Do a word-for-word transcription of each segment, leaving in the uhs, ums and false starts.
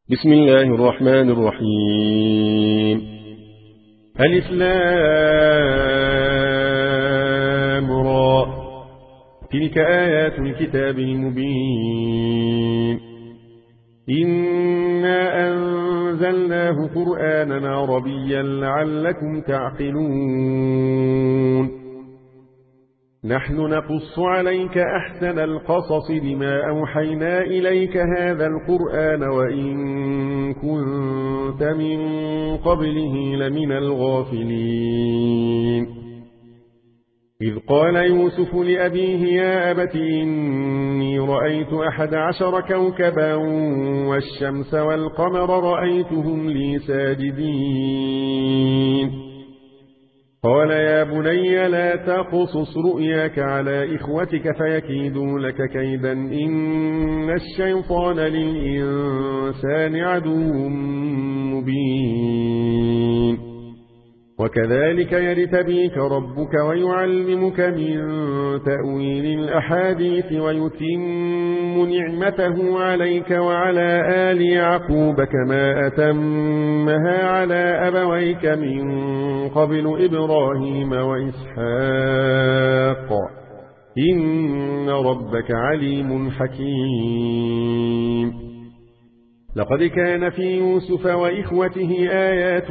بسم الله الرحمن الرحيم. ألف لام را. تلك آيات الكتاب المبين. إنا أنزلناه قرآنا عربيا لعلكم تعقلون. نحن نقص عليك أحسن القصص بما أوحينا إليك هذا القرآن وإن كنت من قبله لمن الغافلين. إذ قال يوسف لأبيه يا أبت إني رأيت أحد عشر كوكبا والشمس والقمر رأيتهم لي ساجدين. قال يا بني لا تقصص رؤياك على إخوتك فيكيدوا لك كيدا إن الشيطان للإنسان عدو مبين. وكذلك يرتبيك ربك ويعلمك من تأويل الأحاديث ويتم نعمته عليك وعلى آل يعقوب كما أتمها على أبويك من قبل إبراهيم وإسحاق إن ربك عليم حكيم. لقد كان في يوسف وإخوته آيات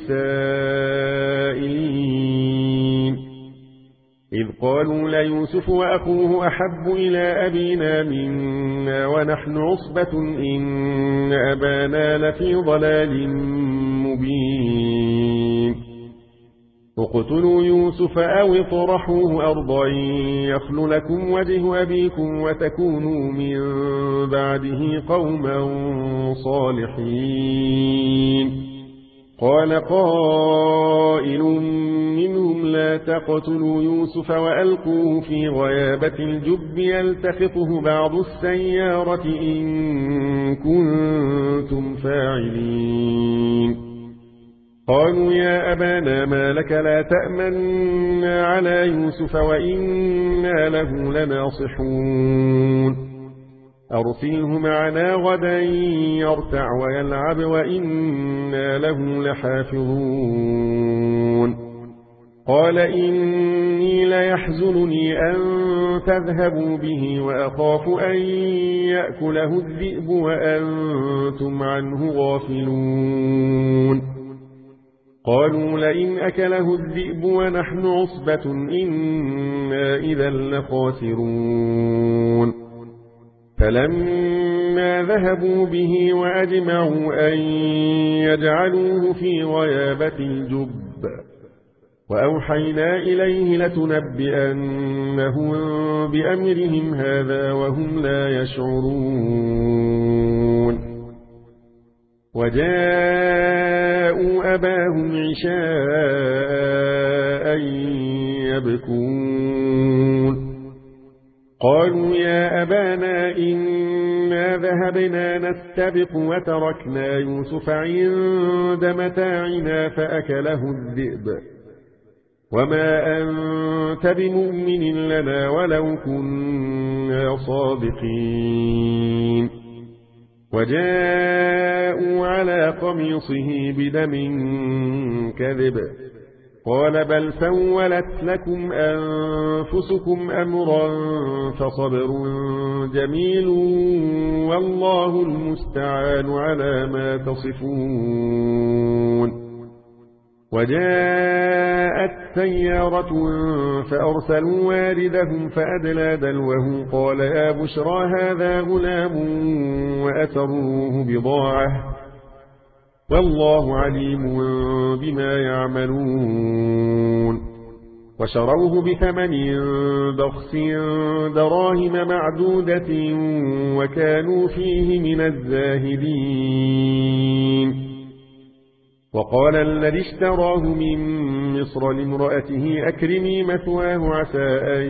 للسائلين إذ قالوا ليوسف وأخوه أحب إلى أبينا منا ونحن عصبة إن أبانا لفي ضلال مبين. اقتلوا يوسف أو اطرحوه أرضا يخل لكم وجه أبيكم وتكونوا من بعده قوما صالحين. قال قائل منهم لا تقتلوا يوسف وألقوه في غيابة الجب يلتقطه بعض السيارة إن كنتم فاعلين. قالوا يا أبانا ما لك لا تأمنا على يوسف وإنا له لناصحون. أرسله معنا غدا يرتع ويلعب وإنا له لحافظون. قال إني ليحزنني أن تذهبوا به وأخاف أن يأكله الذئب وأنتم عنه غافلون. قالوا لئن أكله الذئب ونحن عصبة إنا إذا لخاسرون. فلما ذهبوا به وأجمعوا أن يجعلوه في غيابة الجب وأوحينا إليه لتنبئنهم بأمرهم هذا وهم لا يشعرون. وجاءوا أباهم عشاء يبكون. قالوا يا أبانا إنا ذهبنا نستبق وتركنا يوسف عند متاعنا فأكله الذئب وما أنت بمؤمن لنا ولو كنا صادقين. وجاءوا على قميصه بدم كذب قال بل سولت لكم أنفسكم أمرا فصبر جميل والله المستعان على ما تصفون. وجاءت سيارة فأرسلوا واردهم فأدلى دلوه قال يا بشرى هذا غلام وأسروه بضاعة والله عليم بما يعملون. وشروه بثمن بخس دراهم معدودة وكانوا فيه من الزاهدين. وقال الذي اشتراه من مصر لامرأته أكرمي مثواه عسى أن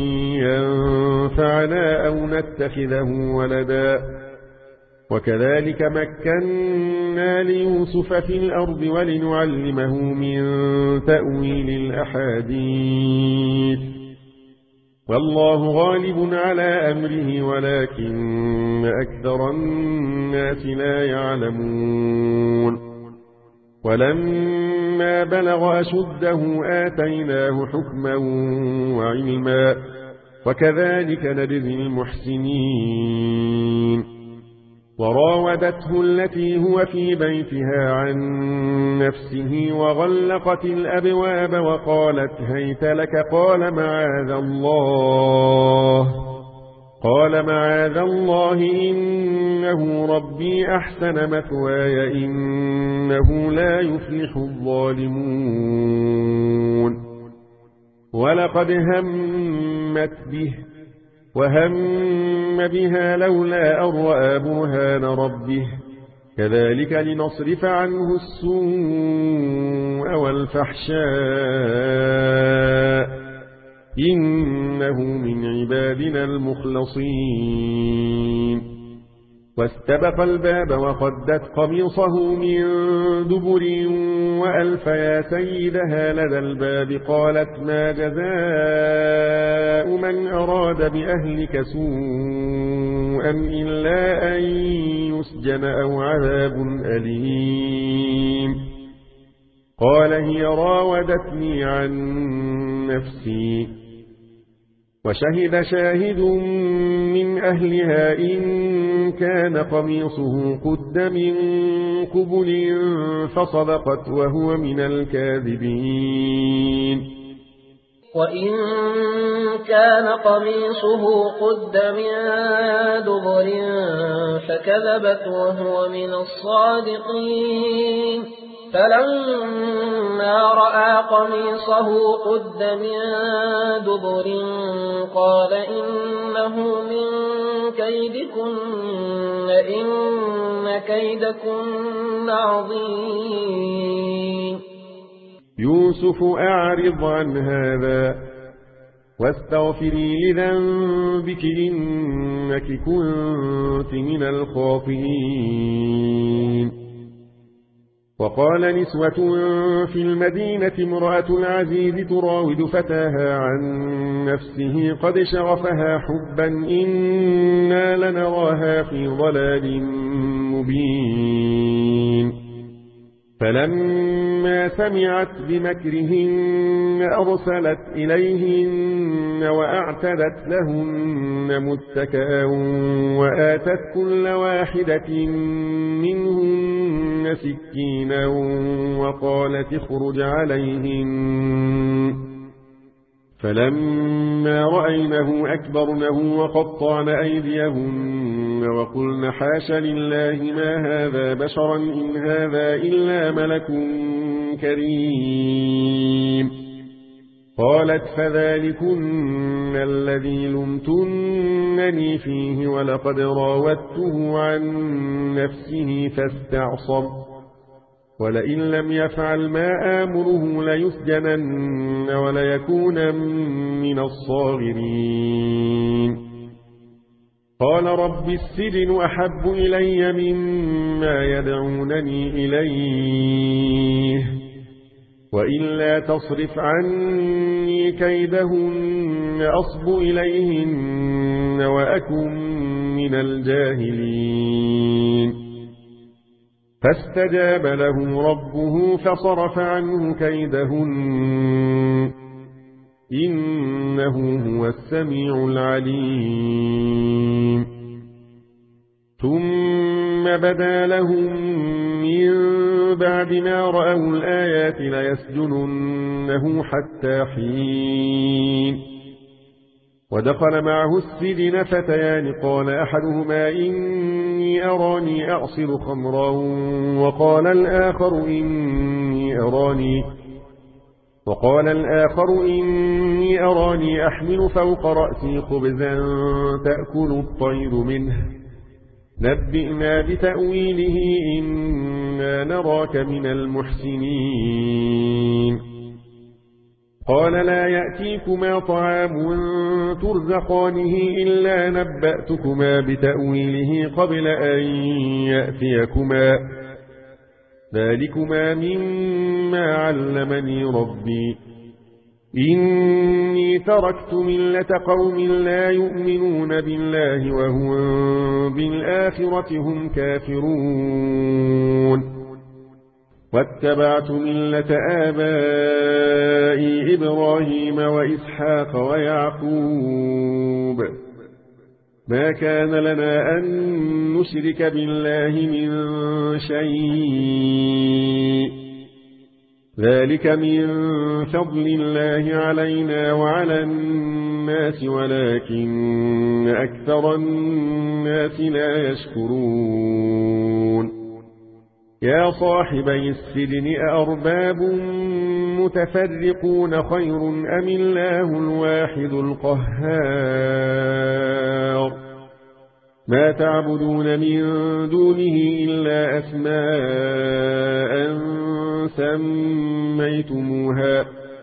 ينفعنا أو نتخذه ولدا. وكذلك مكنا ليوسف في الأرض ولنعلمه من تأويل الأحاديث والله غالب على أمره ولكن أكثر الناس لا يعلمون ولما بلغ أشده آتيناه حكما وعلما وكذلك نجزي المحسنين وراودته التي هو في بيتها عن نفسه وغلقت الأبواب وقالت هيت لك قال معاذ الله قال معاذ الله إنه ربي أحسن مثواي إنه لا يفلح الظالمون ولقد همت به وهم بها لولا أن رأى برهان ربه كذلك لنصرف عنه السوء والفحشاء إنه من عبادنا المخلصين واستبق الباب وقدت قميصه من دبر وألف يا سيدها لدى الباب قالت ما جزاء من أراد بأهلك سوءا إلا أن يسجن أو عذاب أليم قال هي راودتني عن نفسي وشهد شاهد من أهلها إن كان قميصه قد من قبل فصدقت وهو من الكاذبين وإن كان قميصه قد من دبر فكذبت وهو من الصادقين فلما رأى قميصه قد من دبر قال إنه من كيدكن إن كيدكن عظيم يوسف أعرض عن هذا واستغفري لذنبك إنك كنت من الخاطئين وقال نسوة في المدينة امرأة العزيز تراود فتاها عن نفسه قد شغفها حبا إنا لنراها في ضلال مبين فلما سمعت بمكرهن أرسلت إليهن وأعتدت لهن متكئا وآتت كل واحدة منهن سكينا وقالت اخرج عليهن فلما رأينه أكبرنه وقطعن أيديهن وقلن حاش لله ما هذا بشرا إن هذا إلا ملك كريم قالت فذلكن الذي لمتنني فيه ولقد راودته عن نفسه فاستعصم ولئن لم يفعل ما آمره ليسجنن وليكون من الصاغرين قال رب السجن أحب إلي مما يدعونني إليه وإلا تصرف عني كيدهن أصب إليهن وأكن من الجاهلين فاستجاب له ربه فصرف عنه كيدهن إنه هو السميع العليم ثم بدا لهم من بعد ما رأوا الآيات ليسجننه حتى حين ودخل معه السجن فتيان قال أحدهما إني أراني أعصر خمرا وقال الآخر إني أراني وقال الآخر إني أراني أحمل فوق رأسي خبزا تأكل الطير منه نبئنا بتأويله إنا نراك من المحسنين قال لا يأتيكما طعام ترزقانه إلا نبأتكما بتأويله قبل أن يأتيكما ذلكما مما علمني ربي إني تركت ملة قوم لا يؤمنون بالله وهم بالآخرة هم كافرون واتبعت ملة آبائي إبراهيم وإسحاق ويعقوب ما كان لنا أن نشرك بالله من شيء ذلك من فضل الله علينا وعلى الناس ولكن أكثر الناس لا يشكرون يا صاحبي السجن أأرباب متفرقون خير أم الله الواحد القهار ما تعبدون من دونه إلا أسماء سميتموها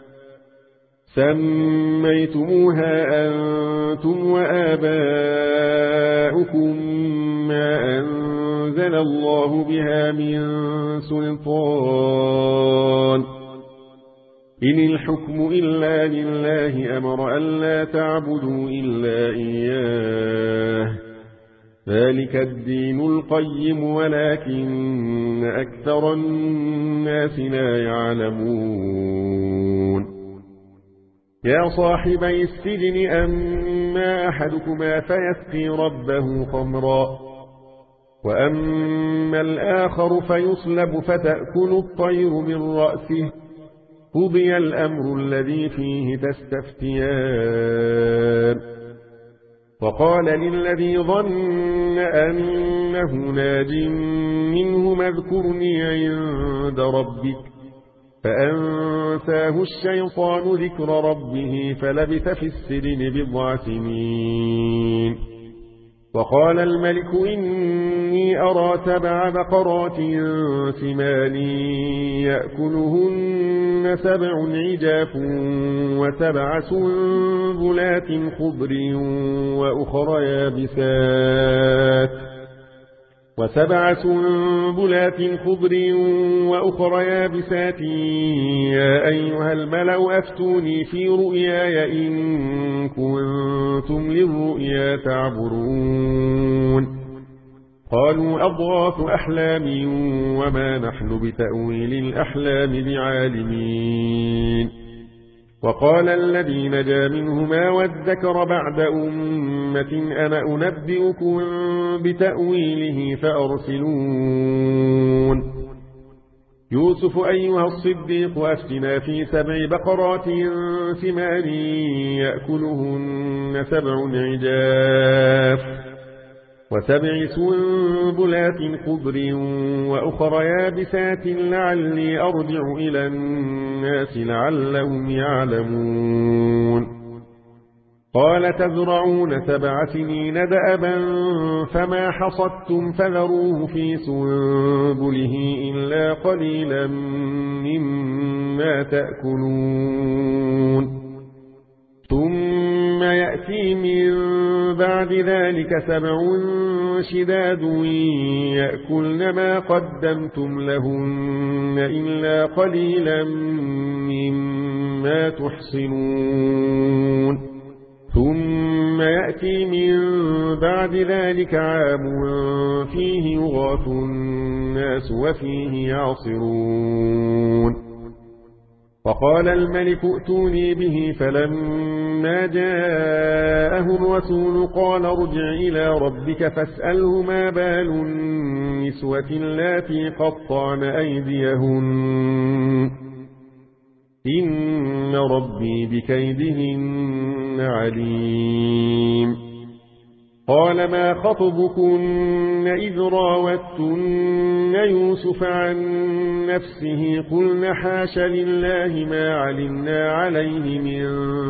سميتموها أنتم وآباؤكم ما أنزل الله بها من سلطان إن الحكم إلا لله أمر ألا تعبدوا إلا إياه ذلك الدين القيم ولكن أكثر الناس لا يعلمون يا صاحبي السجن أما أحدكما فيسقي ربه خمرا وأما الآخر فيصلب فتأكل الطير من رأسه قضي الأمر الذي فيه تستفتيان وقال للذي ظن أنه ناج منه اذكرني عند ربك فأنساه الشيطان ذكر ربه فلبث في السجن بضع سنين وقال الملك إني أرى سبع بقرات سمان يأكلهن سبع عجاف وسبع سنبلات خضر وأخر يابسات وسبع سنبلات خضر وأخر يابسات يا أيها الملأ أفتوني في رؤياي إن كنتم للرؤيا تعبرون قالوا أضغاث أحلام وما نحن بتأويل الأحلام بعالمين وقال الذي نجا منهما وادكر بعد أمة أنا أنبئكم بتأويله فأرسلون يوسف أيها الصديق أفتنا في سبع بقرات سمان يأكلهن سبع عجاف وسبع سنبلات خضر وأخر يابسات لعلي أرجع إلى الناس لعلهم يعلمون قال تزرعون سبع سنين دأبا فما حصدتم فذروه في سنبله إلا قليلا مما تأكلون ثم يأتي من بعد ذلك سبع شداد يأكلن ما قدمتم لهن إلا قليلا مما تحصنون ثم يأتي من بعد ذلك عام فيه يغاث الناس وفيه يعصرون فقال الملك ائتوني به فلما جاءه الرسول قال ارجع إلى ربك فاسأله ما بال النسوة اللاتي قطعن أيديهن إن ربي بكيدهن عليم قال ما خطبكن إذ راوتن يوسف عن نفسه قلن حاش لله ما علمنا عليه من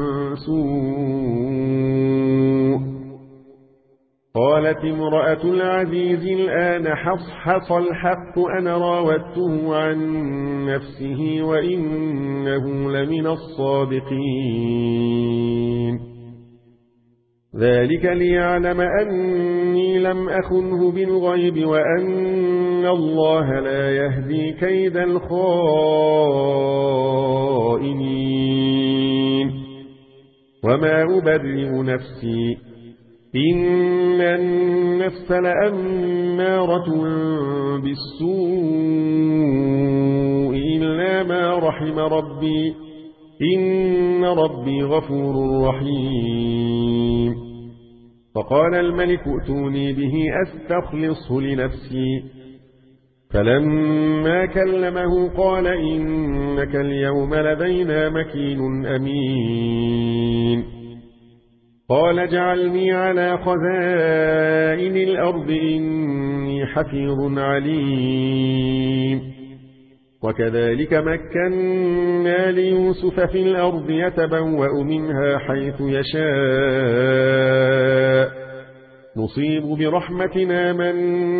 سوء قالت امرأة العزيز الآن حصحص الحق أنا راودته عن نفسه وإنه لمن الصادقين ذلك ليعلم أني لم أخنه بالغيب وأن الله لا يهدي كيد الخائنين وما أبرئ نفسي إن النفس لأمارة بالسوء إلا ما رحم ربي إن ربي غفور رحيم. فقال الملك ائتوني به أستخلصه لنفسي. فلما كلمه قال إنك اليوم لدينا مكين أمين. قال اجعلني على خزائن الأرض إني حفيظ عليم. وكذلك مكنا ليوسف في الأرض يتبوأ منها حيث يشاء نصيب برحمتنا من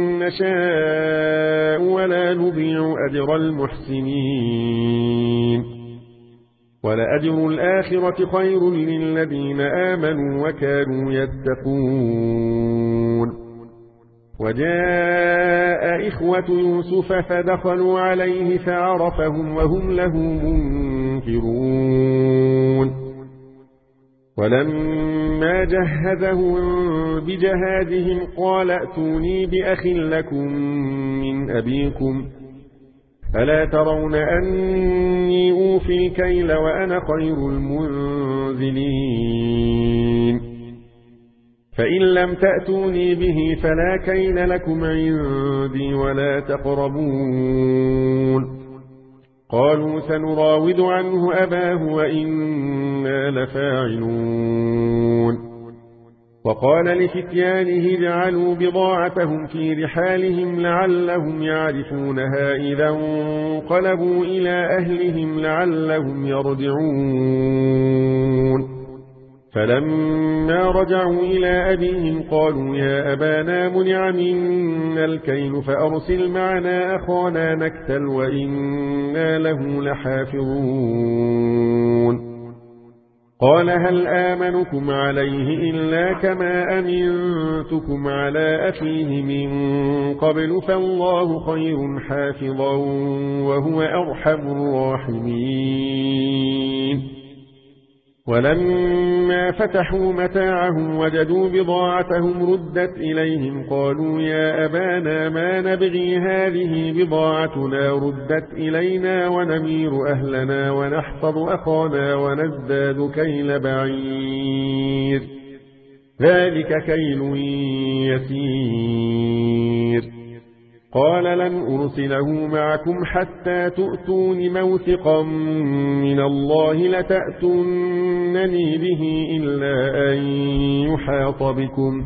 نشاء ولا نضيع أجر المحسنين. ولأجر الآخرة خير للذين آمنوا وكانوا يتقون. وجاء إخوة يوسف فدخلوا عليه فعرفهم وهم له منكرون. ولما جهزهم بجهازهم قال ائتوني بأخ لكم من أبيكم ألا ترون أني أوفي الكيل وأنا خير المنزلين. فإن لم تأتوني به فلا كيل لكم عندي ولا تقربون. قالوا سنراود عنه أباه وإنا لفاعلون. وقال لفتيانه اجعلوا بضاعتهم في رحالهم لعلهم يعرفونها إذا انقلبوا إلى أهلهم لعلهم يرجعون. فلما رجعوا إلى أبيهم قالوا يا أبانا منع منا الكيل فأرسل معنا أخانا نكتل وإنا له لحافظون. قال هل آمنكم عليه إلا كما أمنتكم على أخيه من قبل فالله خير حافظا وهو أرحم الراحمين. ولما فتحوا متاعهم وجدوا بضاعتهم ردت إليهم قالوا يا أبانا ما نبغي هذه بضاعتنا ردت إلينا ونمير أهلنا ونحفظ أخانا ونزداد كيل بعير ذلك كيل يسير. قال لن أرسله معكم حتى تؤتون موثقا من الله لتأتونني به إلا أن يحاط بكم.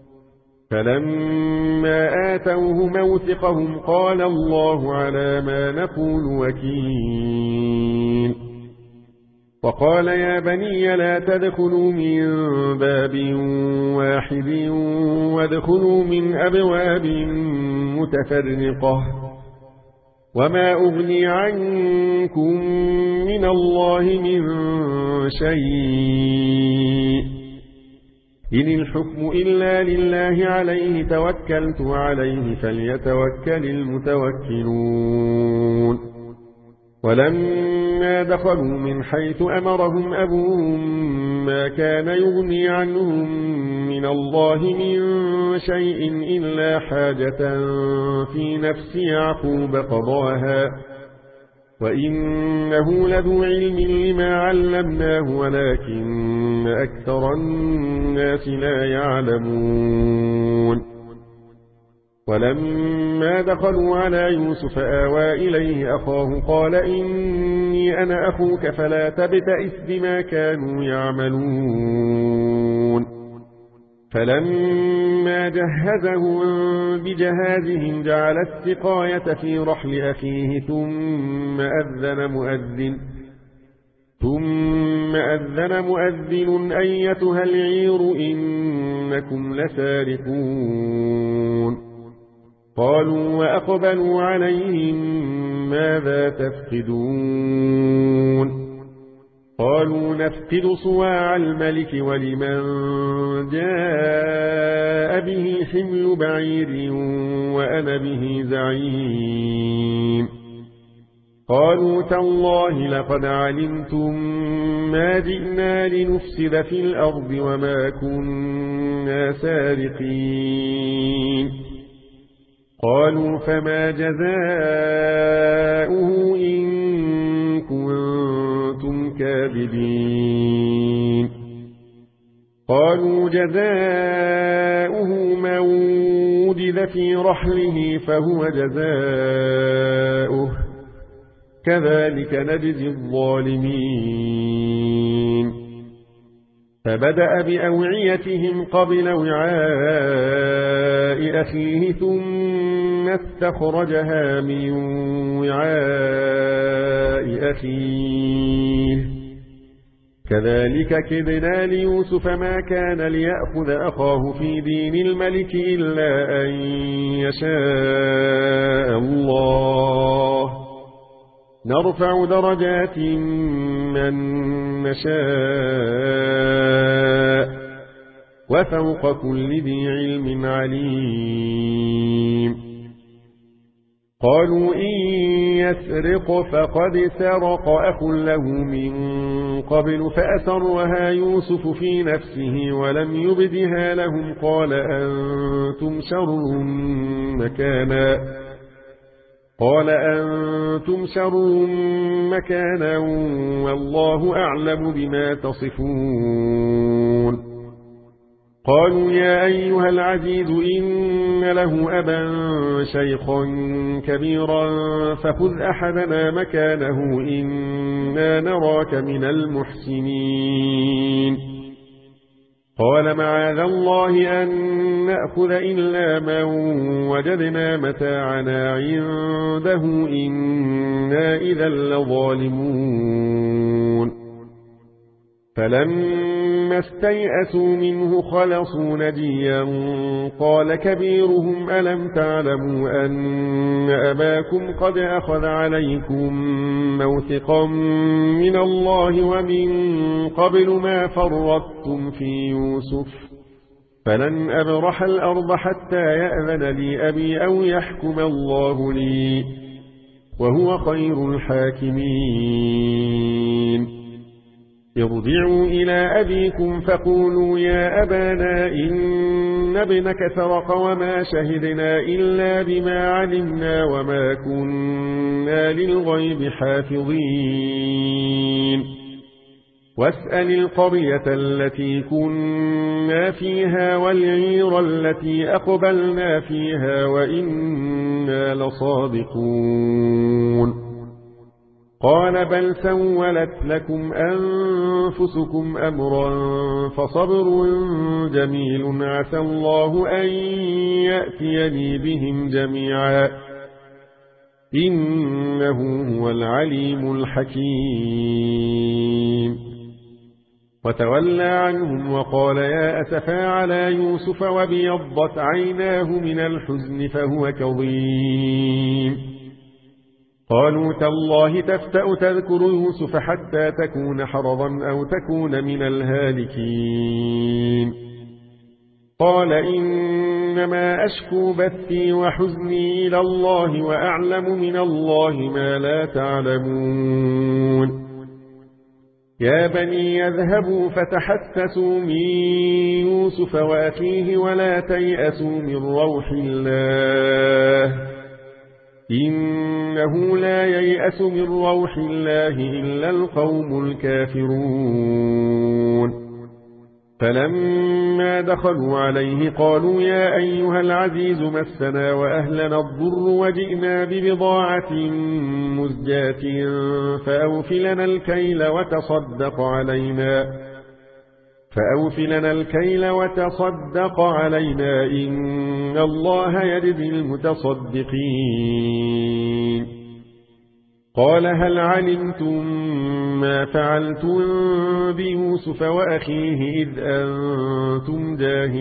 فلما آتوه موثقهم قال الله على ما نقول وكيل. وقال يا بني لا تدخلوا من باب واحد وادخلوا من أبواب متفرقة وما أغني عنكم من الله من شيء إن الحكم إلا لله عليه توكلت عليه فليتوكل المتوكلون. ولما دخلوا من حيث أمرهم أبوهم ما كان يغني عنهم من الله من شيء إلا حاجة في نفس يعقوب قضاها وإنه لذو علم لما علمناه ولكن أكثر الناس لا يعلمون. ولما دخلوا على يوسف آوى إليه أخاه قال إني أنا أخوك فلا تبتئس بما كانوا يعملون. فلما جهزهم بجهازهم جعل السقاية في رحل أخيه ثم أذن مؤذن ثم أذن مؤذن أيتها العير إنكم لسارقون. قالوا وأقبلوا عليهم ماذا تفقدون. قالوا نفقد صواع الملك ولمن جاء به حمل بعير وأنا به زعيم. قالوا تالله لقد علمتم ما جئنا لنفسد في الأرض وما كنا سارقين قالوا فما جزاؤه إن كنتم كاذبين قالوا جزاؤه من وجد في رحله فهو جزاؤه كذلك نجزي الظالمين فبدأ بأوعيتهم قبل وعاء أخيه ثم استخرجها من وعاء أخيه كذلك كدنا ليوسف ما كان ليأخذ أخاه في دين الملك إلا أن يشاء الله نرفع درجات من نشاء وفوق كل ذي علم عليم قالوا إن يسرق فقد سرق أخ له من قبل فأسرها يوسف في نفسه ولم يبدها لهم قال أنتم شر مكانا قال أنتم شر مكانا والله أعلم بما تصفون قالوا يا أيها العزيز إن له أبا شيخا كبيرا فخذ أحدنا مكانه إنا نراك من المحسنين قال معاذ الله أن نأخذ إلا من وجدنا متاعنا عنده إنا إذا لظالمون فلما استيئسوا منه خلصوا نجيا قال كبيرهم ألم تعلموا أن أباكم قد أخذ عليكم موثقا من الله ومن قبل ما فرطتم في يوسف فلن أبرح الأرض حتى يأذن لي أبي أو يحكم الله لي وهو خير الحاكمين ارجعوا إلى أبيكم فقولوا يا أبانا إن ابنك سرق وما شهدنا إلا بما علمنا وما كنا للغيب حافظين واسأل القرية التي كنا فيها والعير التي أقبلنا فيها وإنا لصادقون قال بل سولت لكم أنفسكم أمرا فصبر جميل عسى الله أن يأتيني بهم جميعا إنه هو العليم الحكيم وتولى عنهم وقال يا أسفا على يوسف وابيضت عيناه من الحزن فهو كظيم قالوا تالله تفتأ تذكر يوسف حتى تكون حرضا أو تكون من الهالكين قال إنما أشكو بثي وحزني إلى الله وأعلم من الله ما لا تعلمون يا بني يذهبوا فتحسسوا من يوسف وأخيه ولا تيأسوا من روح الله إنه لا ييأس من روح الله إلا القوم الكافرون فلما دخلوا عليه قالوا يا أيها العزيز مسنا وأهلنا الضر وجئنا ببضاعة مزجاة فأوفلنا الكيل وتصدق علينا فأوفلنا الكيل وتصدق علينا إن الله يجزي المتصدقين قال هل علمتم ما فعلتم بيوسف وأخيه إذ أنتم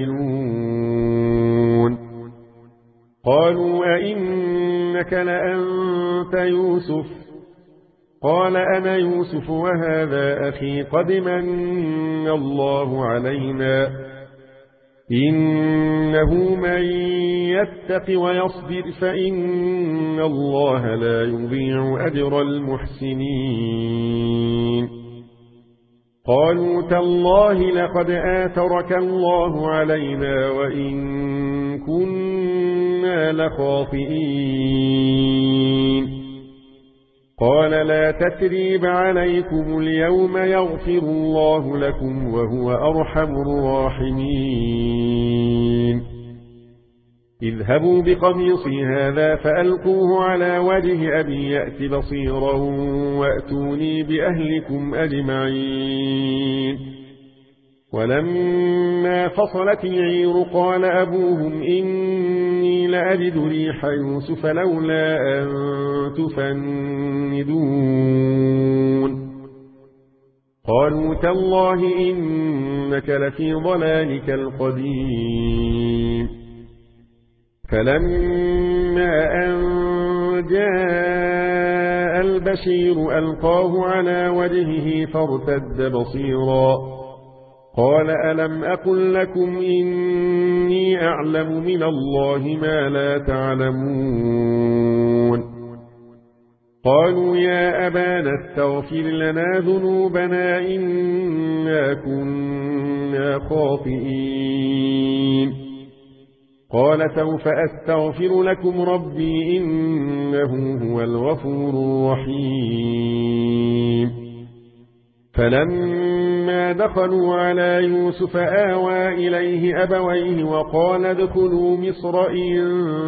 جاهلون قالوا أئنك لأنت يوسف قال أنا يوسف وهذا أخي قد من الله علينا إنه من يتق ويصبر فإن الله لا يضيع أجر المحسنين قالوا تالله لقد آثرك الله علينا وإن كنا لخاطئين قال لا تثريب عليكم اليوم يغفر الله لكم وهو أرحم الراحمين اذهبوا بقميصي هذا فألقوه على وجه أبي يأت بصيرا وأتوني بأهلكم أجمعين ولما فصلت العير قال أبوهم إني لأجد ريح يوسف لولا أن تفندون قالوا تالله إنك لفي ضلالك القديم فلما أن جاء البشير ألقاه على وجهه فارتد بصيرا قال ألم أقل لكم إني أعلم من الله ما لا تعلمون قالوا يا أبانا استغفر لنا ذنوبنا إنا كنا خاطئين قال سوف أستغفر لكم ربي إنه هو الغفور الرحيم فلما دخلوا على يوسف آوى إليه أبويه وقال ادخلوا مصر إن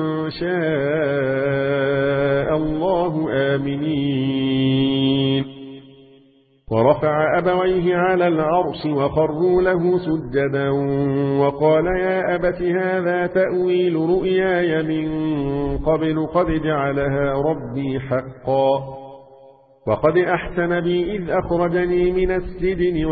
شاء الله آمنين ورفع أبويه على العرش وخروا له سجدا وقال يا أبت هذا تأويل رؤياي من قبل قد جعلها ربي حقا وقد أحسن بي إذ أخرجني من السجن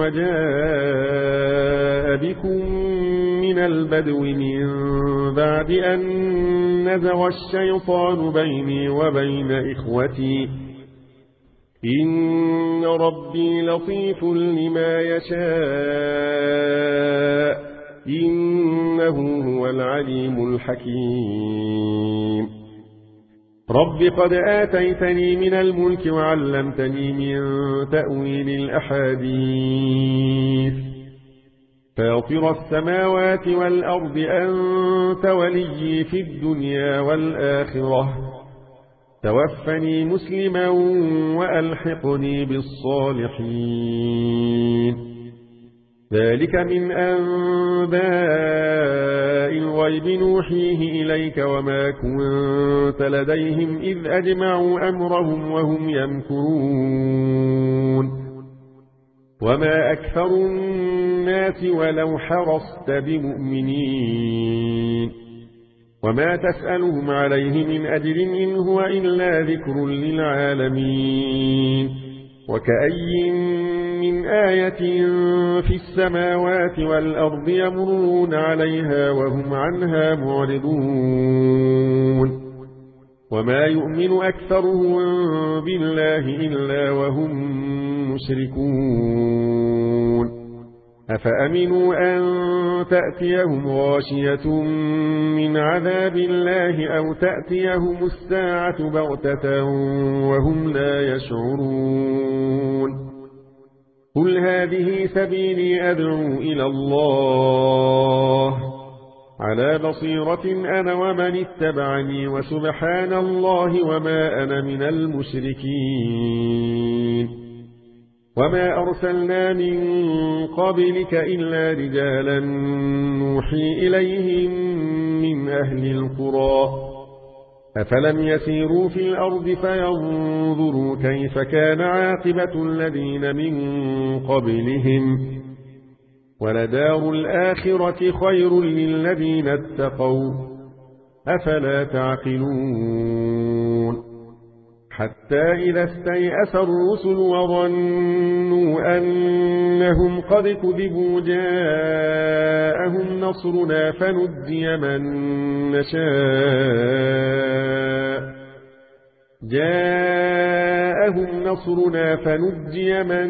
وجاء بكم من البدو من بعد أن نزغ الشيطان بيني وبين إخوتي إن ربي لطيف لما يشاء إنه هو العليم الحكيم رب قد آتيتني من الملك وعلمتني من تأويل الأحاديث فاطر السماوات والأرض أنت ولي في الدنيا والآخرة توفني مسلما وألحقني بالصالحين ذلك من أنباء الغيب نوحيه إليك وما كنت لديهم إذ أجمعوا أمرهم وهم يمكرون وما أكثر الناس ولو حرصت بمؤمنين وما تسألهم عليه من أجر إن هو إلا ذكر للعالمين وكأي من آية في السماوات والأرض يمرون عليها وهم عنها معرضون وما يؤمن أكثرهم بالله إلا وهم مشركون أفأمنوا أن تأتيهم غاشية من عذاب الله أو تأتيهم الساعة بغتة وهم لا يشعرون قل هذه سبيلي أدعو إلى الله على بصيرة أنا ومن اتبعني وسبحان الله وما أنا من المشركين وما أرسلنا من قبلك إلا رجالا نوحي إليهم من أهل القرى أفلم يسيروا في الأرض فينظروا كيف كان عاقبة الذين من قبلهم ولدار الآخرة خير للذين اتقوا أفلا تعقلون حتى إذا استيأس الرسل وظنوا أنهم قد كذبوا جاءهم نصرنا فنجي من نشاء جاءهم جاءهم نصرنا فنجي من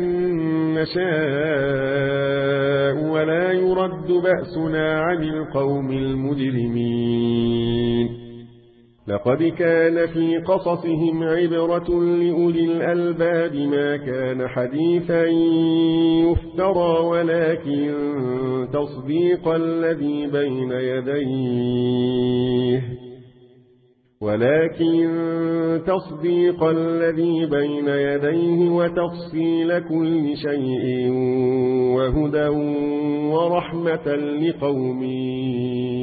نشاء ولا يرد بأسنا عن القوم المجرمين لقد كان في قصصهم عبرة لأولي الألباب ما كان حديثا يفترى ولكن تصديق الذي بين يديه ولكن تصديق الذي بين يديه وتفصيل كل شيء وهدى ورحمة لقوم